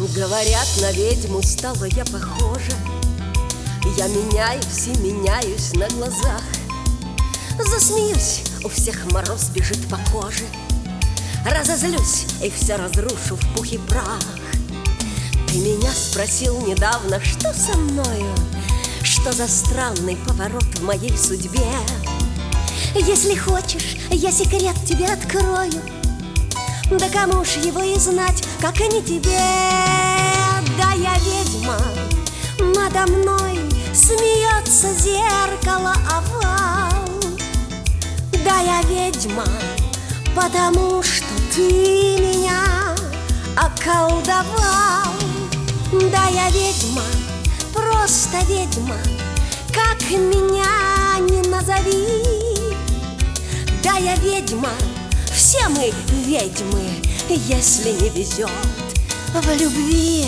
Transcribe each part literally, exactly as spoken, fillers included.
Говорят, на ведьму стала я похожа. Я меняюсь и меняюсь на глазах. Засмеюсь, у всех мороз бежит по коже. Разозлюсь и все разрушу в пух и прах. Ты меня спросил недавно, что со мною, что за странный поворот в моей судьбе. Если хочешь, я секрет тебе открою. Да кому ж его и знать, как и не тебе. Да я ведьма, надо мной смеется зеркало овал. Да я ведьма, потому что ты меня околдовал. Да я ведьма, просто ведьма, как меня не назови. Да я ведьма, все мы ведьмы, если не везет в любви.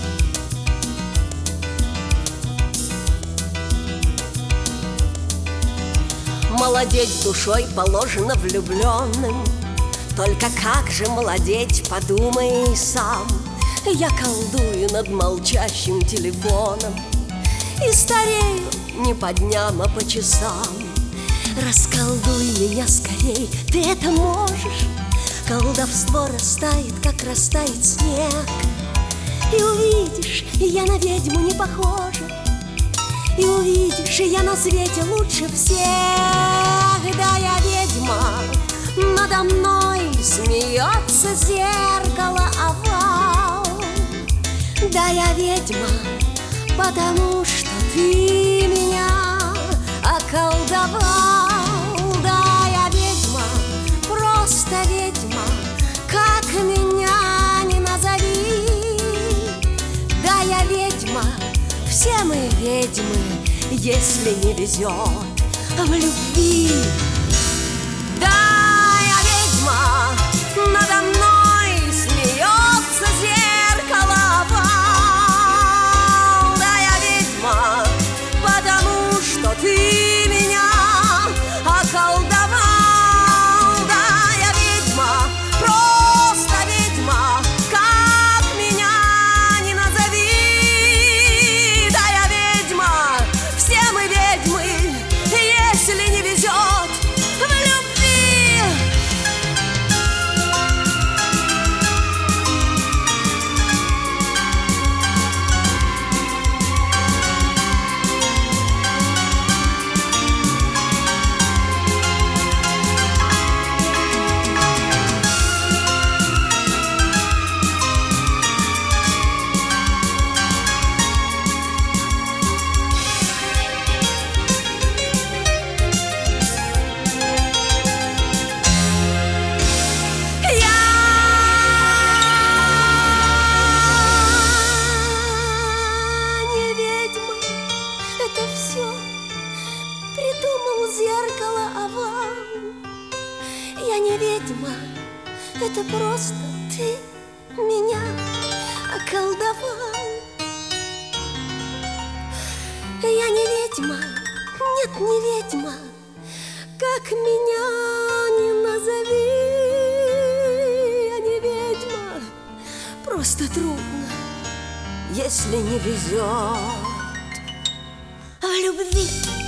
Молодеть душой положено влюбленным. Только как же молодеть, подумай сам. Я колдую над молчащим телефоном и старею не по дням, а по часам. Расколдуй меня скорей, ты это можешь. Колдовство растает, как растает снег. И увидишь, я на ведьму не похожа. И увидишь, я на свете лучше всех. Да я ведьма, надо мной смеется зеркало овал. Да я ведьма, потому что ты меня околдовал. Да я ведьма, просто ведьма, как меня не назови. Да я ведьма, все мы ведьмы, если не везет в любви. Да я ведьма, надо мной смеется зеркало овал. Да я ведьма, потому что ты меня околдовал. Да я ведьма, просто ведьма, как меня не назови. Да я ведьма, все мы ведьмы, если не везет в любви. Зеркало овал. Я не ведьма, это просто ты меня околдовал. Я не ведьма, нет, не ведьма, как меня не назови. Я не ведьма, просто трудно, если не везет в любви.